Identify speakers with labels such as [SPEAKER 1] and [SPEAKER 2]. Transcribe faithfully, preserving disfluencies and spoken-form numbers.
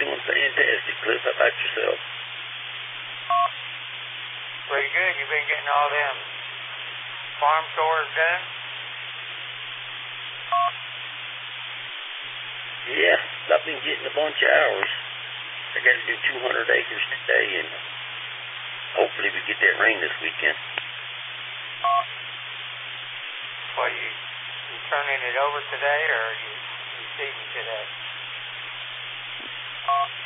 [SPEAKER 1] doing fantastic, Cliff. How about yourself?
[SPEAKER 2] Pretty good. You've been getting all them farm chores done?
[SPEAKER 1] Yeah, I've been getting a bunch of hours. I got to do two hundred acres today, and hopefully we get that rain this weekend.
[SPEAKER 2] Well, you, you turning it over today, or are you, you seeding today?